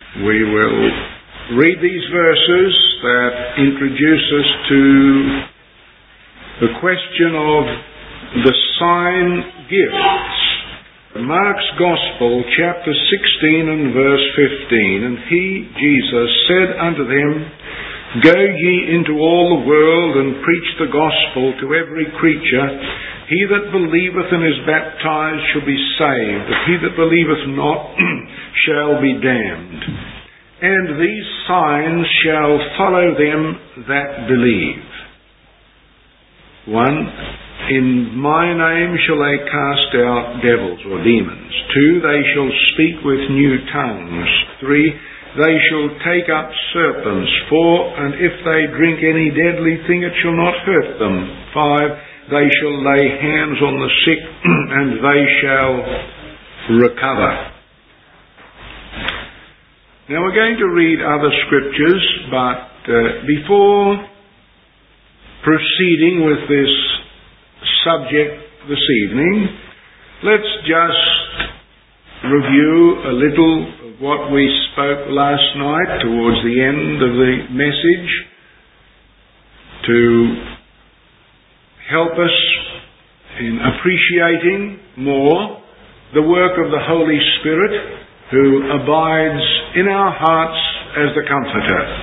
We will read these verses that introduce us to the question of the sign gifts. Mark's Gospel, chapter 16 and verse 15. And he, Jesus, said unto them, Go ye into all the world and preach the gospel to every creature. He that believeth and is baptized shall be saved, but he that believeth not shall be damned. And these signs shall follow them that believe. 1. In my name shall they cast out devils or demons. 2. They shall speak with new tongues. 3. They shall take up serpents. 4. And if they drink any deadly thing, it shall not hurt them. 5. They shall lay hands on the sick, and they shall recover. Now we're going to read other scriptures, but before proceeding with this subject this evening, let's just review a little of what we spoke last night towards the end of the message to help us in appreciating more the work of the Holy Spirit who abides in our hearts as the Comforter.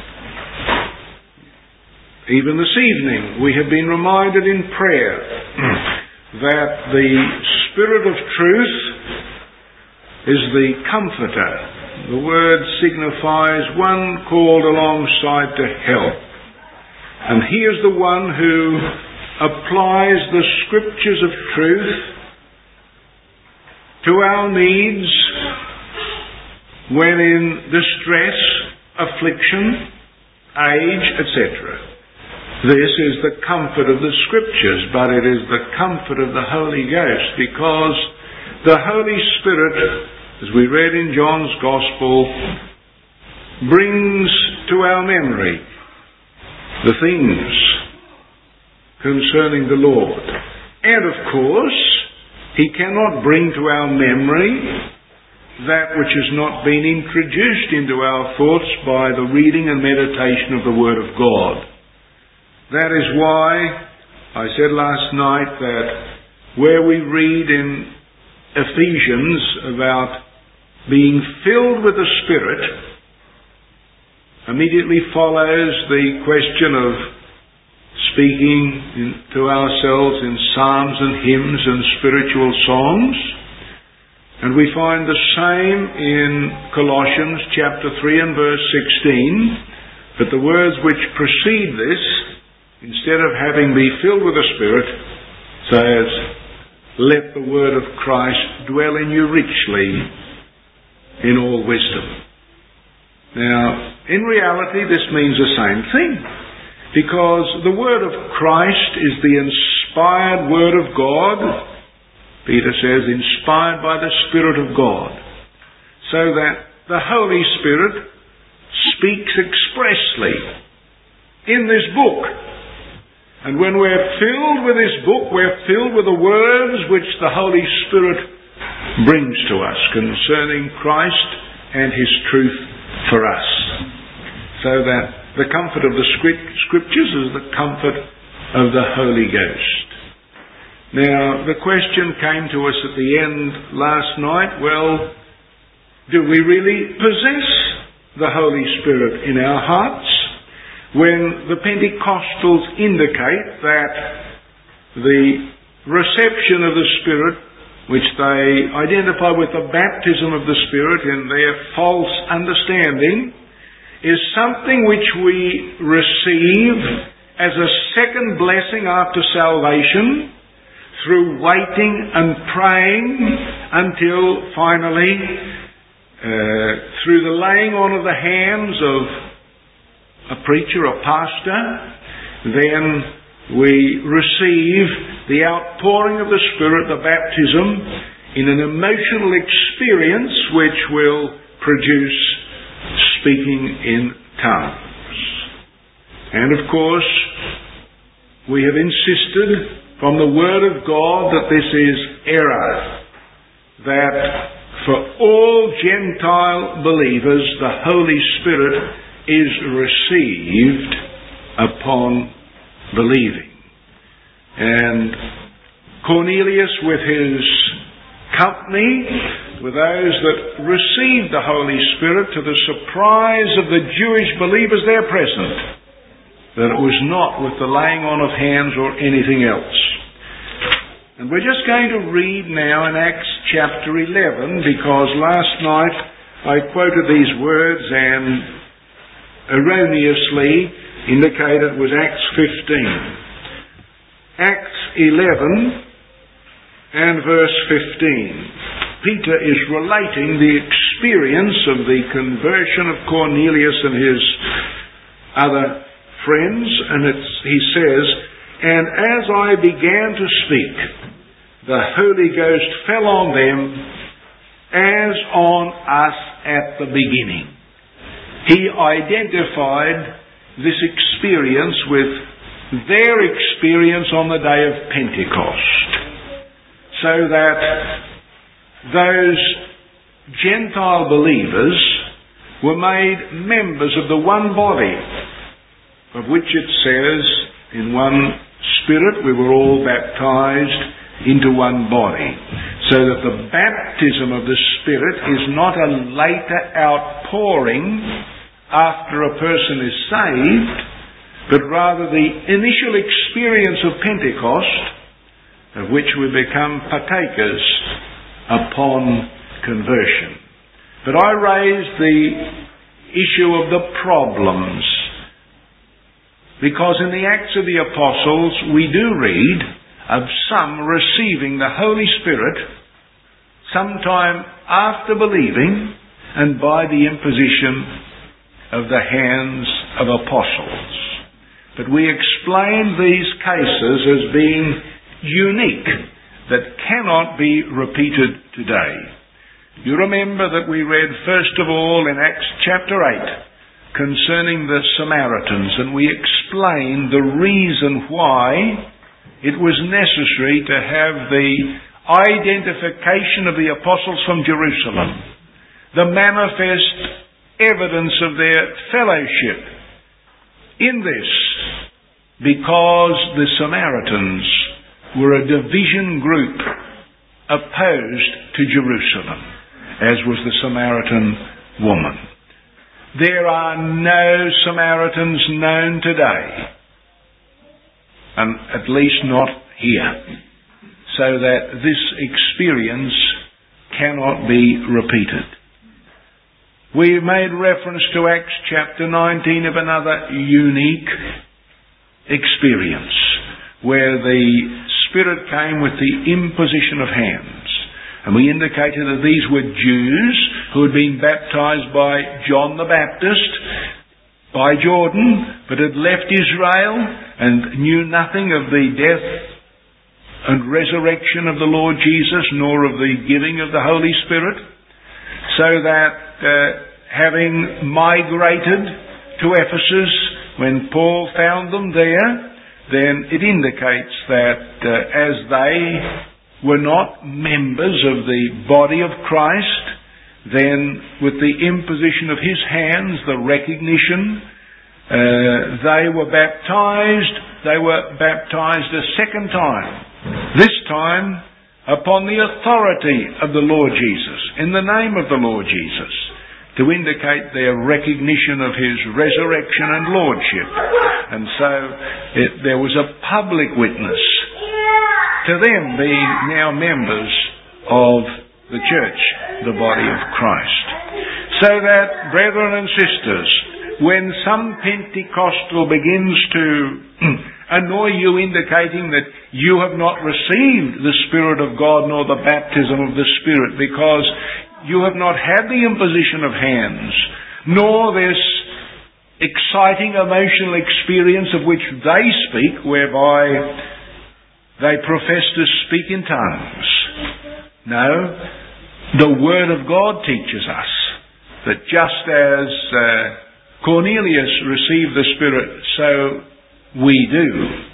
Even this evening we have been reminded in prayer that the Spirit of truth is the Comforter. The word signifies one called alongside to help. And He is the one who applies the Scriptures of truth to our needs when in distress, affliction, age, etc. This is the comfort of the Scriptures, but it is the comfort of the Holy Ghost, because the Holy Spirit, as we read in John's Gospel, brings to our memory the things concerning the Lord. And of course, He cannot bring to our memory that which has not been introduced into our thoughts by the reading and meditation of the Word of God. That is why I said last night that where we read in Ephesians about being filled with the Spirit, immediately follows the question of speaking to ourselves in psalms and hymns and spiritual songs. And we find the same in Colossians chapter 3 and verse 16. But the words which precede this, instead of having be filled with the Spirit, says, let the word of Christ dwell in you richly in all wisdom. Now, in reality, this means the same thing, because the word of Christ is the inspired word of God. Peter says, inspired by the Spirit of God, so that the Holy Spirit speaks expressly in this book. And when we're filled with this book, we're filled with the words which the Holy Spirit brings to us concerning Christ and His truth for us. So that the comfort of the Scriptures is the comfort of the Holy Ghost. Now, the question came to us at the end last night, well, do we really possess the Holy Spirit in our hearts? When the Pentecostals indicate that the reception of the Spirit, which they identify with the baptism of the Spirit in their false understanding, is something which we receive as a second blessing after salvation through waiting and praying until finally, through the laying on of the hands of a preacher, a pastor, then we receive the outpouring of the Spirit, the baptism, in an emotional experience which will produce speaking in tongues. And of course, we have insisted from the Word of God that this is error. That for all Gentile believers, the Holy Spirit is received upon believing. And Cornelius, with his company, were those that received the Holy Spirit, to the surprise of the Jewish believers there present, that it was not with the laying on of hands or anything else. And we're just going to read now in Acts chapter 11, because last night I quoted these words and erroneously indicated it was Acts 15. Acts 11 and verse 15. Peter is relating the experience of the conversion of Cornelius and his other friends, and he says, "And as I began to speak, the Holy Ghost fell on them as on us at the beginning." He identified this experience with their experience on the day of Pentecost, so that those Gentile believers were made members of the one body, of which it says, in one Spirit we were all baptized into one body. So that the baptism of the Spirit is not a later outpouring after a person is saved, but rather the initial experience of Pentecost, of which we become partakers upon conversion. But I raised the issue of the problems, because in the Acts of the Apostles we do read of some receiving the Holy Spirit sometime after believing and by the imposition of the hands of apostles. But we explain these cases as being unique, that cannot be repeated today. You remember that we read first of all in Acts chapter 8 concerning the Samaritans, and we explained the reason why it was necessary to have the identification of the apostles from Jerusalem, the manifest evidence of their fellowship in this, because the Samaritans were a division group opposed to Jerusalem, as was the Samaritan woman. There are no Samaritans known today, and at least not here, so that this experience cannot be repeated. We made reference to Acts chapter 19 of another unique experience, where the Spirit came with the imposition of hands. And we indicated that these were Jews who had been baptized by John the Baptist by Jordan, but had left Israel and knew nothing of the death and resurrection of the Lord Jesus, nor of the giving of the Holy Spirit, so that having migrated to Ephesus, when Paul found them there, then it indicates that as they were not members of the body of Christ, then with the imposition of his hands, the recognition, they were baptized. They were baptized a second time, this time upon the authority of the Lord Jesus, in the name of the Lord Jesus, to indicate their recognition of his resurrection and lordship. And so there was a public witness to them being now members of the church, the body of Christ. So that, brethren and sisters, when some Pentecostal begins to annoy you, indicating that you have not received the Spirit of God nor the baptism of the Spirit, because you have not had the imposition of hands, nor this exciting emotional experience of which they speak, whereby they profess to speak in tongues. No, the Word of God teaches us that just as Cornelius received the Spirit, so we do.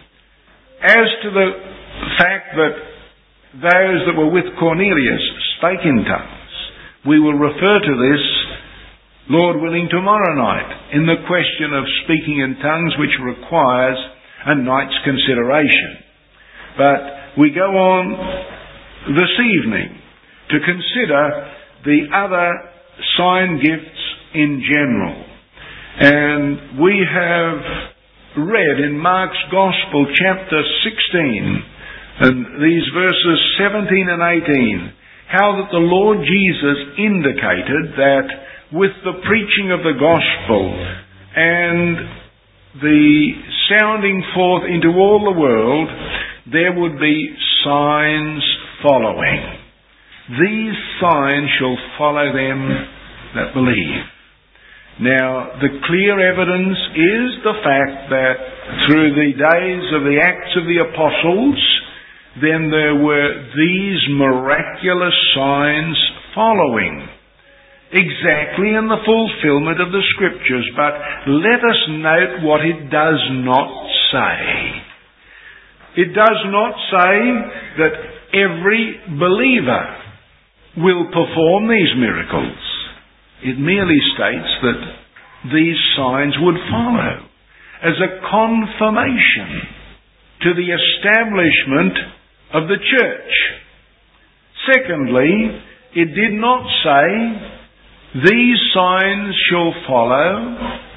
As to the fact that those that were with Cornelius spake in tongues, We will refer to this, Lord willing, tomorrow night in the question of speaking in tongues, which requires a night's consideration. But we go on this evening to consider the other sign gifts in general. And we have read in Mark's Gospel, chapter 16, and these verses 17 and 18, how that the Lord Jesus indicated that with the preaching of the Gospel and the sounding forth into all the world, there would be signs following. These signs shall follow them that believe. Now, the clear evidence is the fact that through the days of the Acts of the Apostles, then there were these miraculous signs following, exactly in the fulfillment of the Scriptures. But let us note what it does not say. It does not say that every believer will perform these miracles. It merely states that these signs would follow as a confirmation to the establishment of the church. Secondly, it did not say, these signs shall follow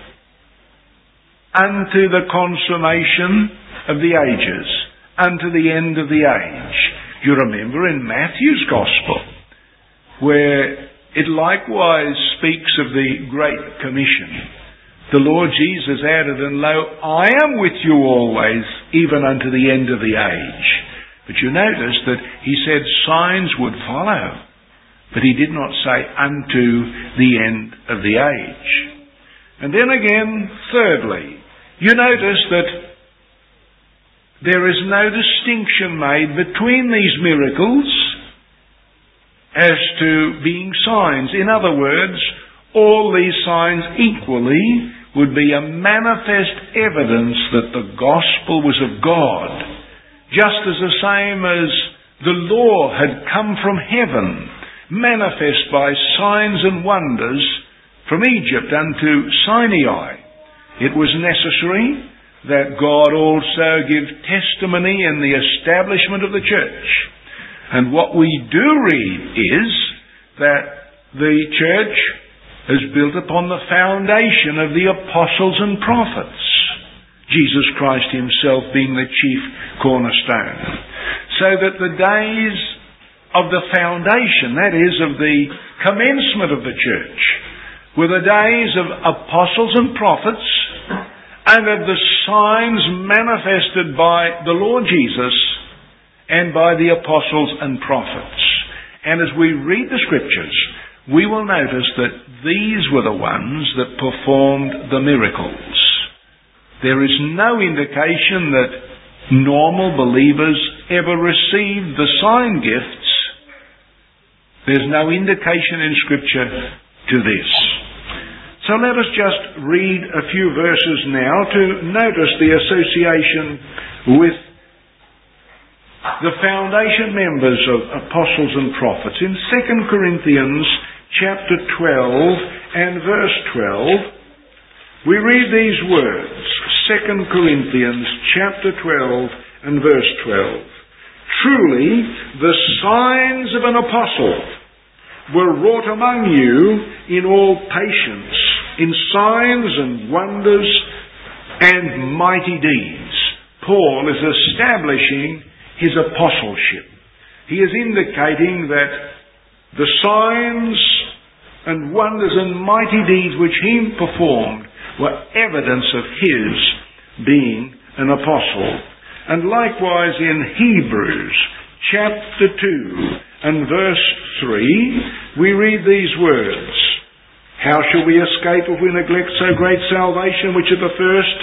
unto the consummation of the ages, unto the end of the age. You remember in Matthew's Gospel, where it likewise speaks of the Great Commission. The Lord Jesus added, and lo, I am with you always, even unto the end of the age. But you notice that he said signs would follow, but he did not say unto the end of the age. And then again, thirdly, you notice that there is no distinction made between these miracles as to being signs. In other words, all these signs equally would be a manifest evidence that the gospel was of God, just as the same as the law had come from heaven, manifest by signs and wonders from Egypt unto Sinai. It was necessary that God also give testimony in the establishment of the church. And what we do read is that the church is built upon the foundation of the apostles and prophets, Jesus Christ himself being the chief cornerstone. So that the days of the foundation, that is, of the commencement of the church, were the days of apostles and prophets, and of the signs manifested by the Lord Jesus and by the apostles and prophets. And as we read the Scriptures, we will notice that these were the ones that performed the miracles. There is no indication that normal believers ever received the sign gifts. There's no indication in Scripture to this. So let us just read a few verses now to notice the association with the foundation members of apostles and prophets. In 2 Corinthians chapter 12 and verse 12, we read these words. 2 Corinthians chapter 12 and verse 12. Truly, the signs of an apostle were wrought among you in all patience, in signs and wonders and mighty deeds. Paul is establishing his apostleship. He is indicating that the signs and wonders and mighty deeds which he performed were evidence of his being an apostle. And likewise in Hebrews chapter 2 and verse 3, we read these words. How shall we escape if we neglect so great salvation, which at the first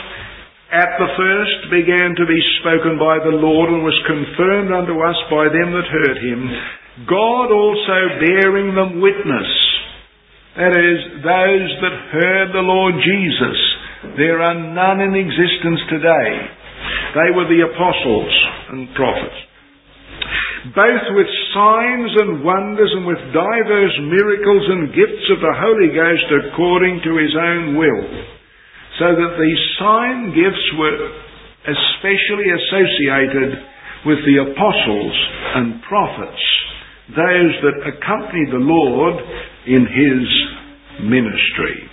began to be spoken by the Lord, and was confirmed unto us by them that heard him, God also bearing them witness. That is, those that heard the Lord Jesus. There are none in existence today. They were the apostles and prophets. Both with signs and wonders and with divers miracles and gifts of the Holy Ghost according to his own will. So that these sign gifts were especially associated with the apostles and prophets, those that accompanied the Lord in his ministry.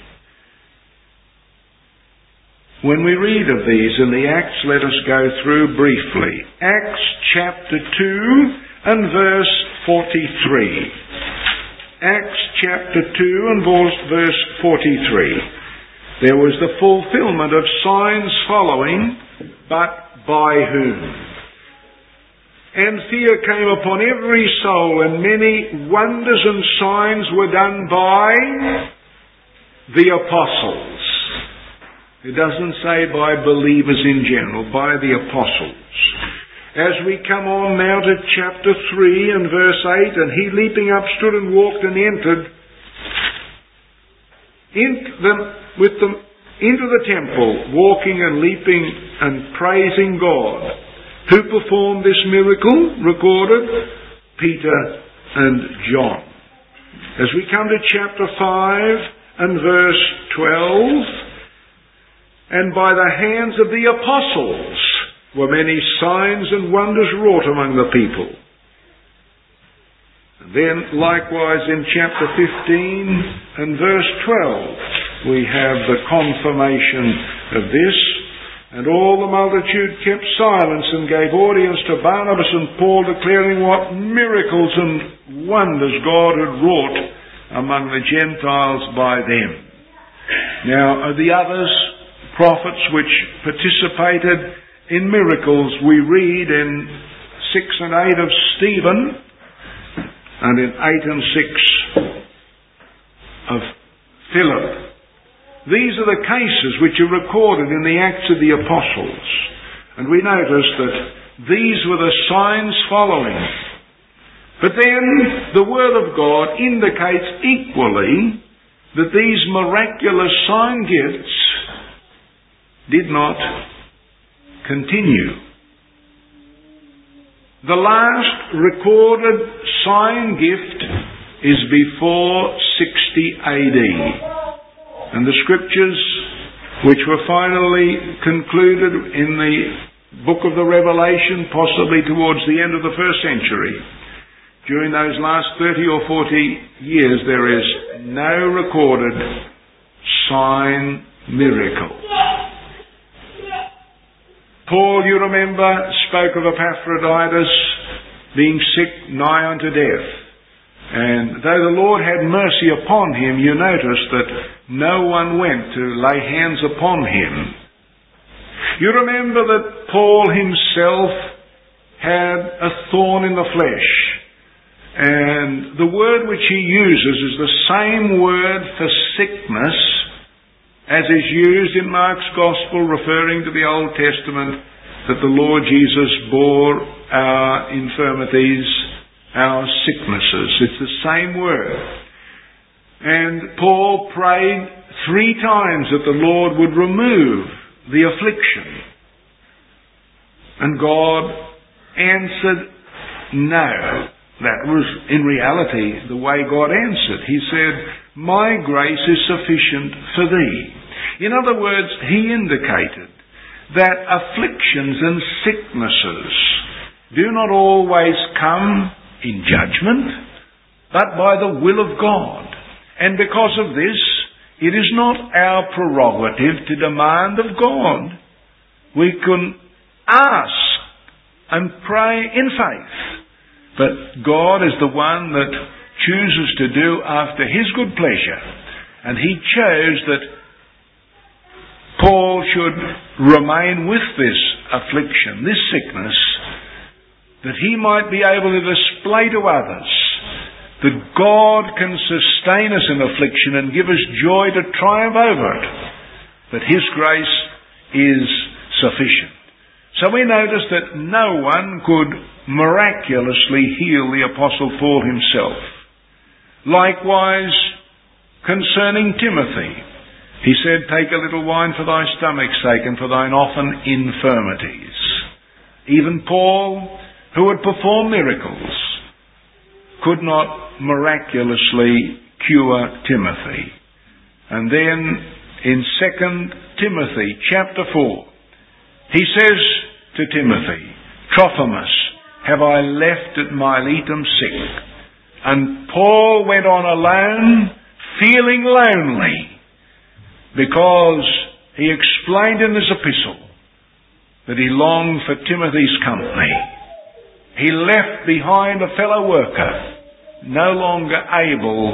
When we read of these in the Acts, let us go through briefly. Acts chapter 2 and verse 43. Acts chapter 2 and verse 43. There was the fulfillment of signs following, but by whom? And fear came upon every soul, and many wonders and signs were done by the apostles. It doesn't say by believers in general, by the apostles. As we come on now to chapter 3 and verse 8, and he leaping up stood and walked and entered into the temple, walking and leaping and praising God. Who performed this miracle? Recorded Peter and John. As we come to chapter 5 and verse 12, and by the hands of the apostles were many signs and wonders wrought among the people. And then likewise in chapter 15 and verse 12 we have the confirmation of this. And all the multitude kept silence and gave audience to Barnabas and Paul, declaring what miracles and wonders God had wrought among the Gentiles by them. Now, of the others, prophets which participated in miracles, we read in 6 and 8 of Stephen, and in 8 and 6 of Philip. These are the cases which are recorded in the Acts of the Apostles. And we notice that these were the signs following. But then the Word of God indicates equally that these miraculous sign gifts did not continue. The last recorded sign gift is before 60 AD. And the scriptures, which were finally concluded in the book of the Revelation, possibly towards the end of the first century, during those last 30 or 40 years, there is no recorded sign miracle. Paul, you remember, spoke of Epaphroditus being sick nigh unto death. And though the Lord had mercy upon him, you notice that no one went to lay hands upon him. You remember that Paul himself had a thorn in the flesh. And the word which he uses is the same word for sickness as is used in Mark's Gospel, referring to the Old Testament, that the Lord Jesus bore our infirmities, our sicknesses. It's the same word. And Paul prayed 3 times that the Lord would remove the affliction. And God answered no. That was in reality the way God answered. He said, "My grace is sufficient for thee." In other words, he indicated that afflictions and sicknesses do not always come in judgment, but by the will of God. And because of this, it is not our prerogative to demand of God. We can ask and pray in faith, but God is the one that chooses to do after his good pleasure. And he chose that Paul should remain with this affliction, this sickness, that he might be able to display to others that God can sustain us in affliction and give us joy to triumph over it, that his grace is sufficient. So we notice that no one could miraculously heal the Apostle Paul himself. Likewise, concerning Timothy, he said, "Take a little wine for thy stomach's sake and for thine often infirmities." Even Paul, who had performed miracles, could not miraculously cure Timothy. And then in 2 Timothy chapter 4, he says to Timothy, Trophimus have I left at Miletum sick. And Paul went on alone, feeling lonely, because he explained in his epistle that he longed for Timothy's company. He left behind a fellow worker, no longer able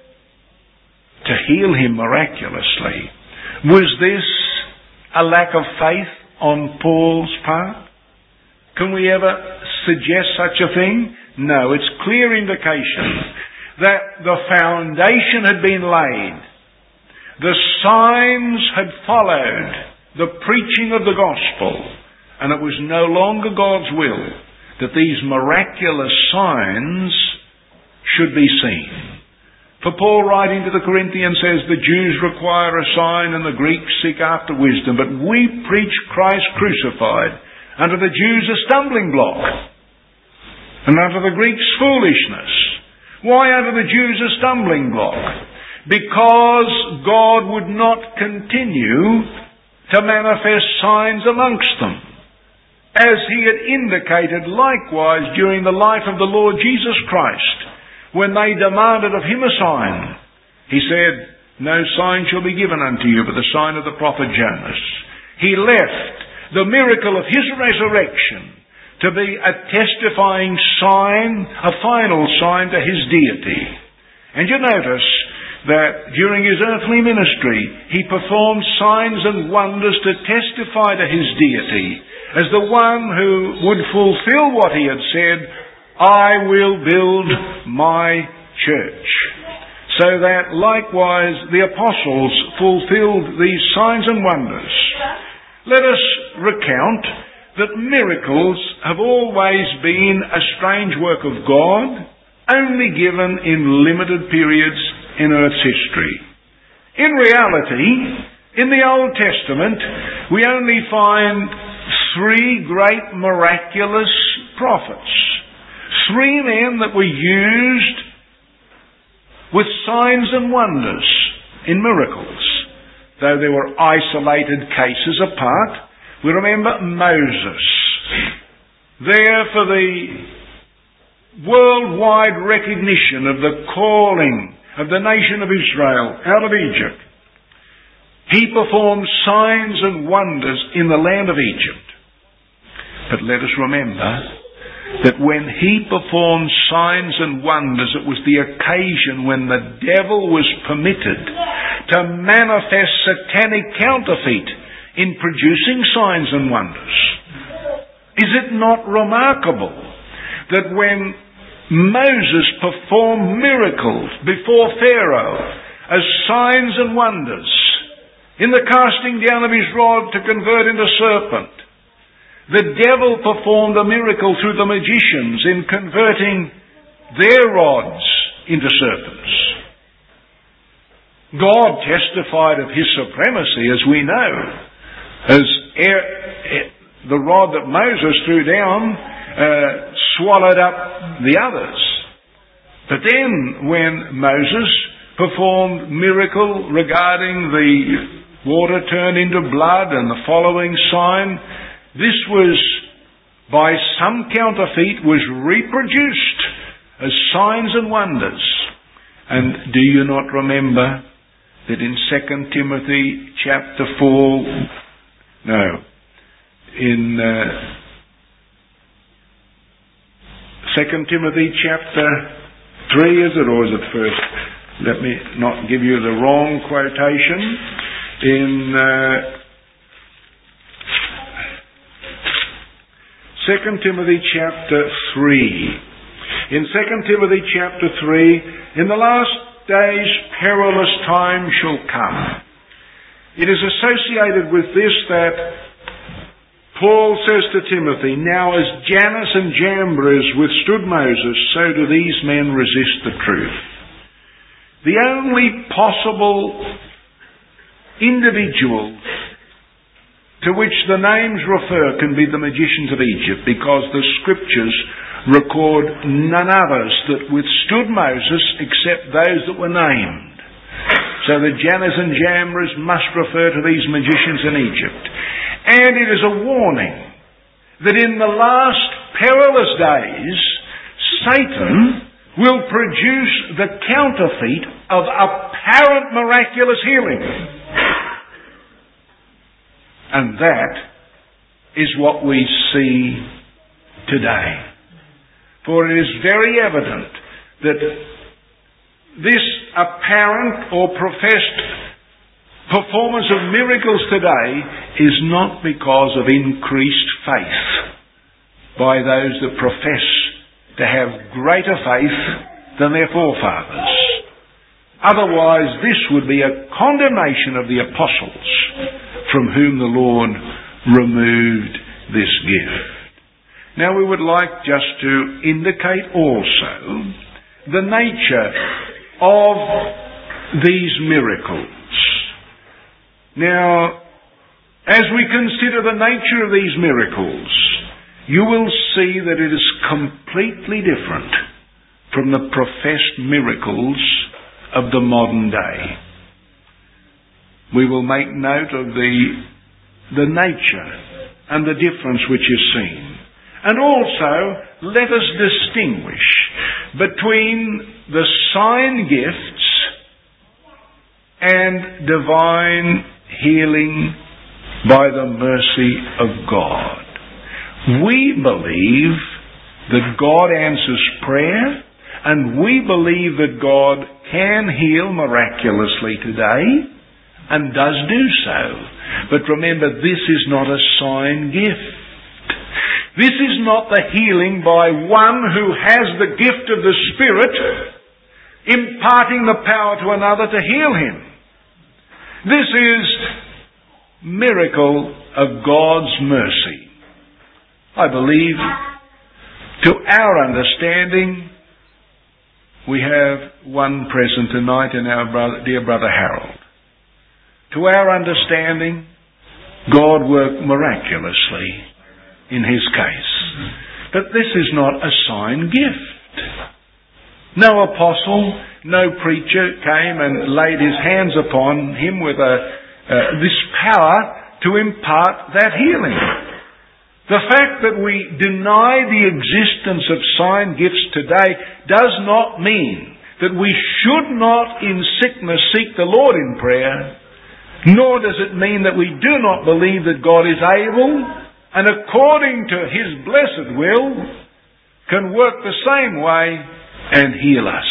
to heal him miraculously. Was this a lack of faith on Paul's part? Can we ever suggest such a thing? No, it's clear indication that the foundation had been laid. The signs had followed the preaching of the gospel, and it was no longer God's will that these miraculous signs should be seen. For Paul, writing to the Corinthians, says, the Jews require a sign and the Greeks seek after wisdom, but we preach Christ crucified, unto the Jews a stumbling block, and unto the Greeks foolishness. Why unto the Jews a stumbling block? Because God would not continue to manifest signs amongst them, as he had indicated likewise during the life of the Lord Jesus Christ, when they demanded of him a sign. He said, no sign shall be given unto you but the sign of the prophet Jonas. He left the miracle of his resurrection to be a testifying sign, a final sign to his deity. And you notice that during his earthly ministry, he performed signs and wonders to testify to his deity as the one who would fulfill what he had said, I will build my church. So that likewise the apostles fulfilled these signs and wonders. Let us recount that miracles have always been a strange work of God, only given in limited periods in earth's history. In reality, in the Old Testament, we only find 3 great miraculous prophets. 3 men that were used with signs and wonders in miracles. Though there were isolated cases apart, we remember Moses, there for the worldwide recognition of the calling of the nation of Israel out of Egypt. He performed signs and wonders in the land of Egypt. But let us remember that when he performed signs and wonders, it was the occasion when the devil was permitted to manifest satanic counterfeit in producing signs and wonders. Is it not remarkable that when Moses performed miracles before Pharaoh as signs and wonders, in the casting down of his rod to convert into serpent, the devil performed a miracle through the magicians in converting their rods into serpents. God testified of his supremacy, as we know, as the rod that Moses threw down swallowed up the others. But then when Moses performed miracle regarding the water turned into blood and the following sign, this was, by some counterfeit, was reproduced as signs and wonders. And do you not remember that in 2 Timothy chapter 4, in 2 Timothy chapter 3, is it, or is it first? Let me not give you the wrong quotation. In 2 Timothy chapter 3. In 2 Timothy chapter 3, in the last days perilous times shall come. It is associated with this that Paul says to Timothy, now as Jannes and Jambres withstood Moses, so do these men resist the truth. The only possible individual to which the names refer can be the magicians of Egypt, because the scriptures record none others that withstood Moses except those that were named. So the Jannes and Jambres must refer to these magicians in Egypt. And it is a warning that in the last perilous days, Satan will produce the counterfeit of apparent miraculous healing. And that is what we see today. For it is very evident that this apparent or professed performance of miracles today is not because of increased faith by those that profess to have greater faith than their forefathers. Otherwise, this would be a condemnation of the apostles from whom the Lord removed this gift. Now we would like just to indicate also the nature of these miracles. Now, as we consider the nature of these miracles, you will see that it is completely different from the professed miracles of the modern day. We will make note of the nature and the difference which is seen. And also, let us distinguish between the sign gifts and divine healing by the mercy of God. We believe that God answers prayer, and we believe that God can heal miraculously today, and does do so. But remember, this is not a sign gift. This is not the healing by one who has the gift of the Spirit imparting the power to another to heal him. This is miracle of God's mercy. I believe, to our understanding, we have one present tonight in our dear brother Harold. To our understanding, God worked miraculously in his case. But this is not a sign gift. No apostle, no preacher came and laid his hands upon him with this power to impart that healing. The fact that we deny the existence of sign gifts today does not mean that we should not in sickness seek the Lord in prayer, nor does it mean that we do not believe that God is able and according to His blessed will can work the same way and heal us.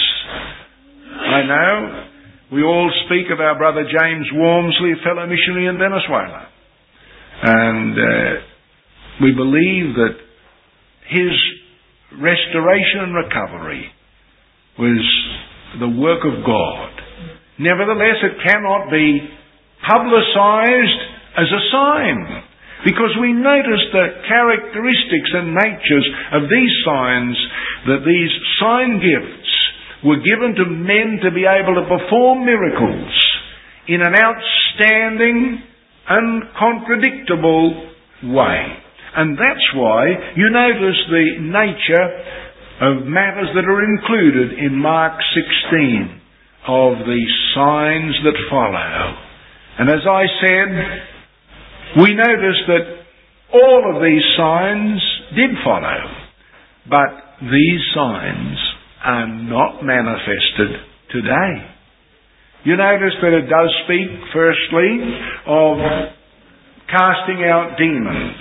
I know we all speak of our brother James Walmsley, fellow missionary in Venezuela. And we believe that his restoration and recovery was the work of God. Nevertheless, it cannot be publicized as a sign, because we notice the characteristics and natures of these signs, that these sign gifts were given to men to be able to perform miracles in an outstanding, uncontradictable way. And that's why you notice the nature of matters that are included in Mark 16 of the signs that follow. And as I said, we notice that all of these signs did follow, but these signs are not manifested today. You notice that it does speak, firstly, of casting out demons.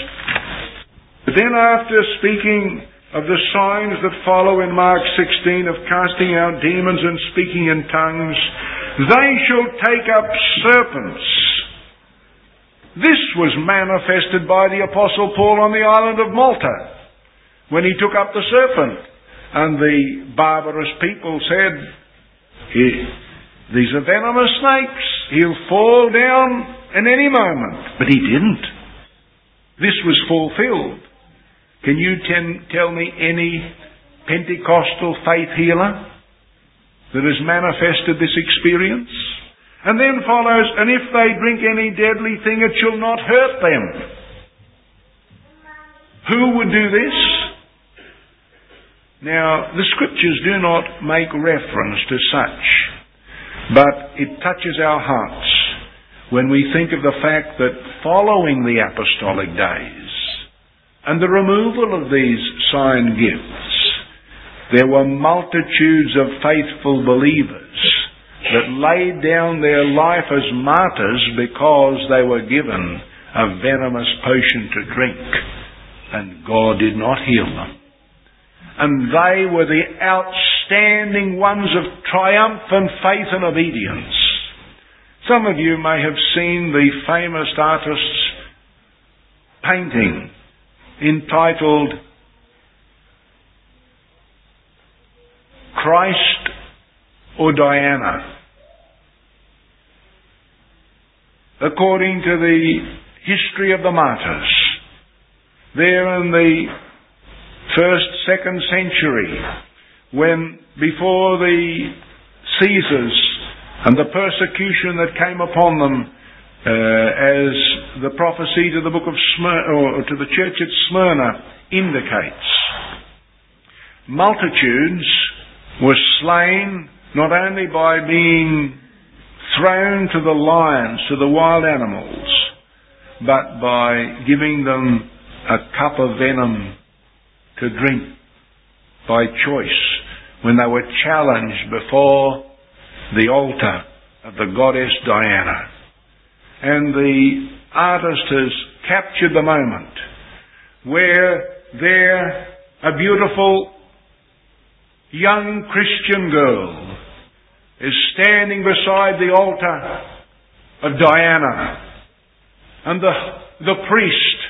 But then after speaking of the signs that follow in Mark 16 of casting out demons and speaking in tongues, they shall take up serpents. This was manifested by the Apostle Paul on the island of Malta, when he took up the serpent. And the barbarous people said, these are venomous snakes. He'll fall down in any moment. But he didn't. This was fulfilled. Can you tell me any Pentecostal faith healer that has manifested this experience? And then follows, and if they drink any deadly thing, it shall not hurt them. Who would do this? Now, the Scriptures do not make reference to such, but it touches our hearts when we think of the fact that following the apostolic days and the removal of these sign gifts, there were multitudes of faithful believers that laid down their life as martyrs because they were given a venomous potion to drink, and God did not heal them. And they were the outstanding ones of triumphant faith and obedience. Some of you may have seen the famous artist's painting entitled Christ or Diana. According to the history of the martyrs, there in the 1st, 2nd century, when before the Caesars and the persecution that came upon them, as the prophecy to the book of Smyrna, or to the church at Smyrna indicates, multitudes were slain not only by being thrown to the lions, to the wild animals, but by giving them a cup of venom to drink by choice when they were challenged before the altar of the goddess Diana. And the artist has captured the moment where there a beautiful young Christian girl is standing beside the altar of Diana, and the priest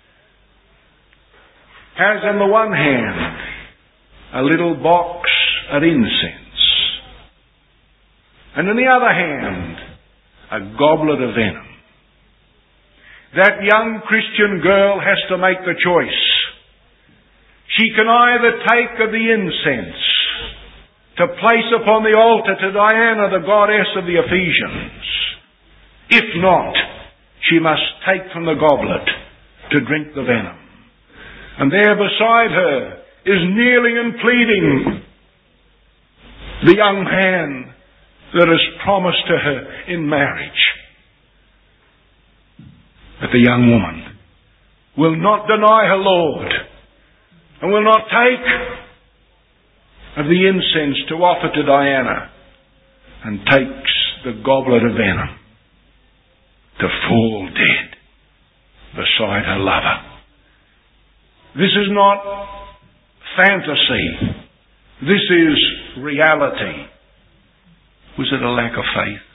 has in the one hand a little box of incense, and in the other hand a goblet of venom. That young Christian girl has to make the choice. She can either take of the incense to place upon the altar to Diana, the goddess of the Ephesians. If not, she must take from the goblet to drink the venom. And there beside her is kneeling and pleading the young man that is promised to her in marriage. But the young woman will not deny her Lord and will not take of the incense to offer to Diana, and takes the goblet of venom to fall dead beside her lover. This is not fantasy. This is reality. Was it a lack of faith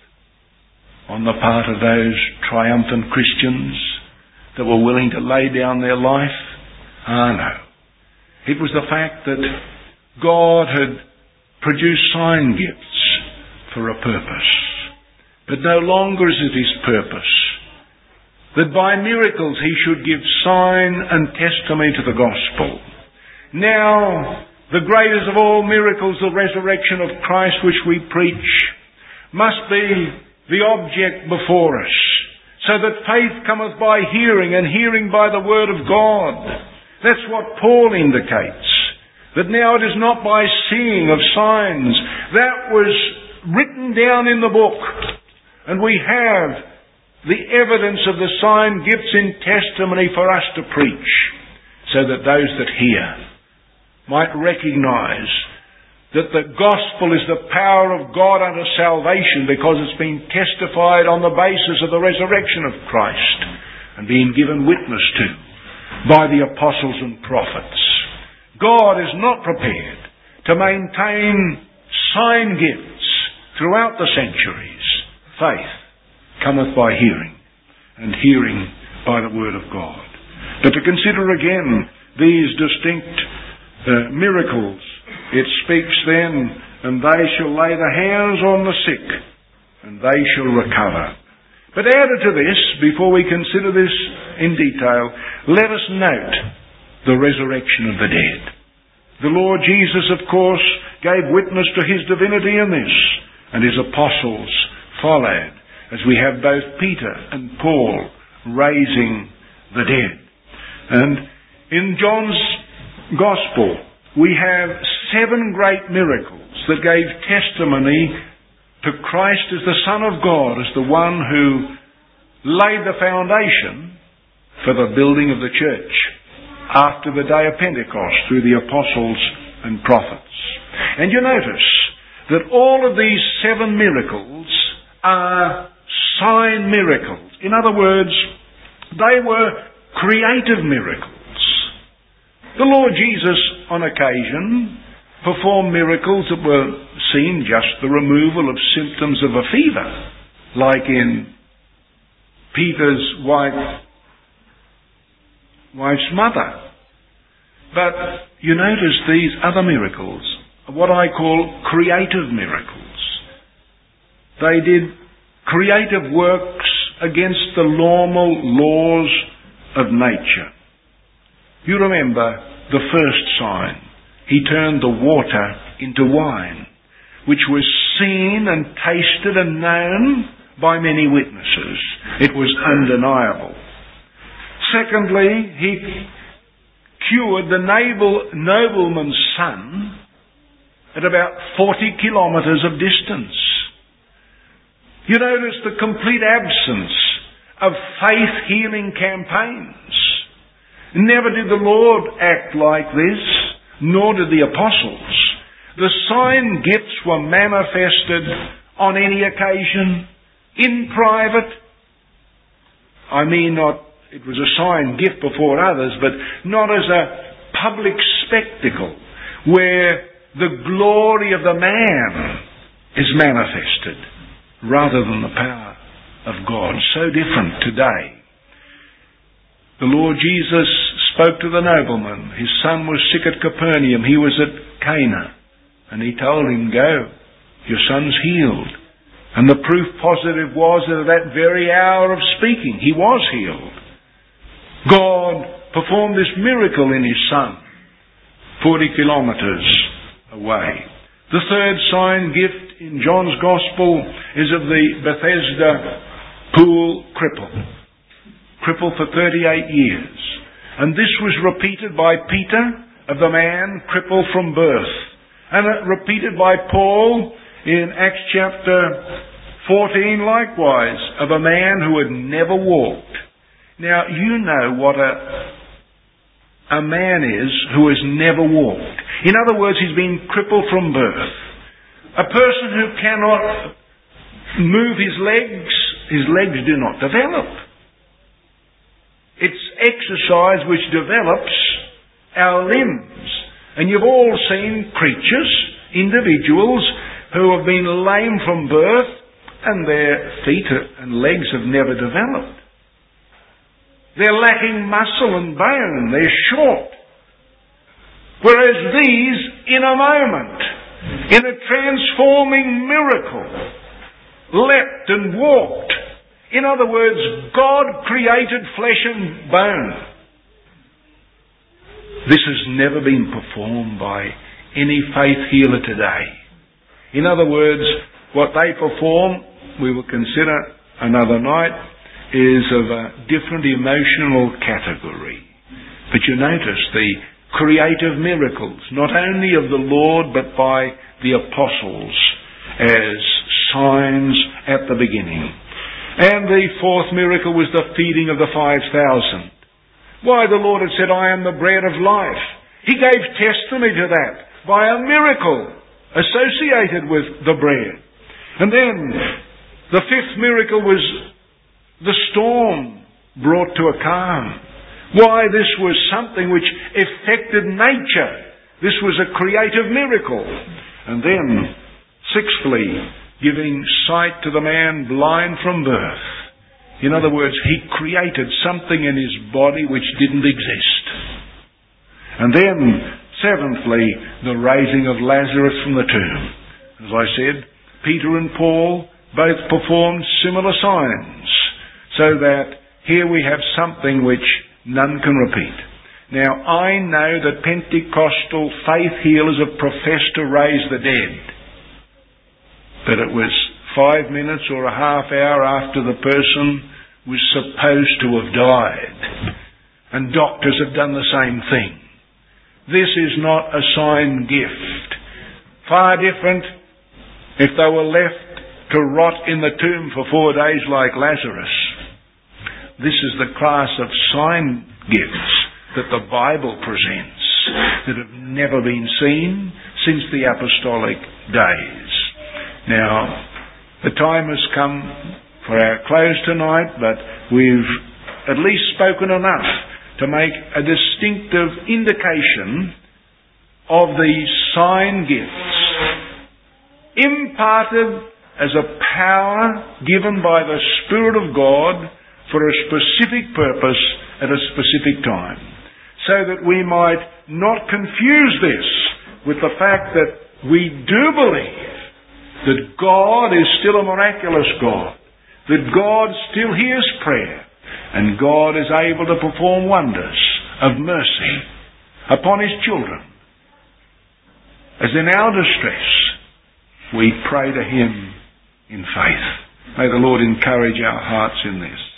on the part of those triumphant Christians that were willing to lay down their life? No. It was the fact that God had produced sign gifts for a purpose. But no longer is it His purpose that by miracles He should give sign and testimony to the gospel. Now, the greatest of all miracles, the resurrection of Christ which we preach, must be the object before us, so that faith cometh by hearing, and hearing by the word of God. That's what Paul indicates. That now it is not by seeing of signs. That was written down in the book. And we have the evidence of the sign gifts in testimony for us to preach, so that those that hear might recognize that the gospel is the power of God unto salvation, because it's been testified on the basis of the resurrection of Christ and being given witness to by the apostles and prophets. God is not prepared to maintain sign gifts throughout the centuries. Faith cometh by hearing, and hearing by the word of God. But to consider again these distinct miracles, it speaks then, and they shall lay the hands on the sick, and they shall recover. But added to this, before we consider this in detail, let us note the resurrection of the dead. The Lord Jesus, of course, gave witness to His divinity in this, and His apostles followed, as we have both Peter and Paul raising the dead. And in John's Gospel, we have 7 great miracles that gave testimony to Christ as the Son of God, as the one who laid the foundation for the building of the church after the day of Pentecost through the apostles and prophets. And you notice that all of these 7 miracles are sign miracles. In other words, they were creative miracles. The Lord Jesus, on occasion, performed miracles that were seen just the removal of symptoms of a fever, like in Peter's wife's mother. But you notice these other miracles are what I call creative miracles. They did creative works against the normal laws of nature. You remember the first sign. He turned the water into wine, which was seen and tasted and known by many witnesses. It was undeniable. Secondly, he cured the nobleman's son at about 40 kilometres of distance. You notice the complete absence of faith-healing campaigns. Never did the Lord act like this, nor did the apostles. The sign gifts were manifested on any occasion, in private. I mean, not it was a sign gift before others, but not as a public spectacle where the glory of the man is manifested rather than the power of God. So different today. The Lord Jesus spoke to the nobleman. His son was sick at Capernaum. He was at Cana. And he told him, "Go, your son's healed." And the proof positive was that at that very hour of speaking, he was healed. God performed this miracle in his son, 40 kilometres away. The third sign gift in John's Gospel is of the Bethesda pool cripple for 38 years. And this was repeated by Peter of the man crippled from birth, and repeated by Paul in Acts chapter 14 likewise, of a man who had never walked. Now you know what a man is who has never walked. In other words, he's been crippled from birth. A person who cannot move his legs do not develop. It's exercise which develops our limbs. And you've all seen creatures, individuals, who have been lame from birth and their feet and legs have never developed. They're lacking muscle and bone. They're short. Whereas these, in a moment, in a transforming miracle, leapt and walked. In other words, God created flesh and bone. This has never been performed by any faith healer today. In other words, what they perform, we will consider another night, is of a different emotional category. But you notice the creative miracles, not only of the Lord, but by the apostles as signs at the beginning. And the fourth miracle was the feeding of the 5,000. Why, the Lord had said, "I am the bread of life." He gave testimony to that by a miracle associated with the bread. And then the fifth miracle was the storm brought to a calm. Why, this was something which affected nature. This was a creative miracle. And then, sixthly, giving sight to the man blind from birth. In other words, he created something in his body which didn't exist. And then, seventhly, the raising of Lazarus from the tomb. As I said, Peter and Paul both performed similar signs, so that here we have something which none can repeat. Now, I know that Pentecostal faith healers have professed to raise the dead, but it was 5 minutes or a half hour after the person was supposed to have died. And doctors have done the same thing. This is not a sign gift. Far different if they were left to rot in the tomb for 4 days like Lazarus. This is the class of sign gifts that the Bible presents that have never been seen since the apostolic days. Now, the time has come for our close tonight, but we've at least spoken enough to make a distinctive indication of these sign gifts, imparted as a power given by the Spirit of God for a specific purpose at a specific time, so that we might not confuse this with the fact that we do believe that God is still a miraculous God, that God still hears prayer, and God is able to perform wonders of mercy upon His children. As in our distress, we pray to Him in faith. May the Lord encourage our hearts in this.